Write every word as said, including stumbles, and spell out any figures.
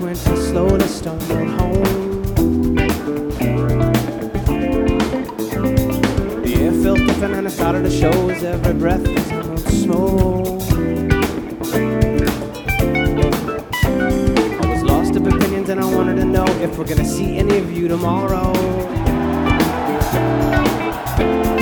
winter slowly stumbled home. The air felt different and I started to show as every breath was smoke. I was lost of opinions and I wanted to know if we're gonna see any of you tomorrow.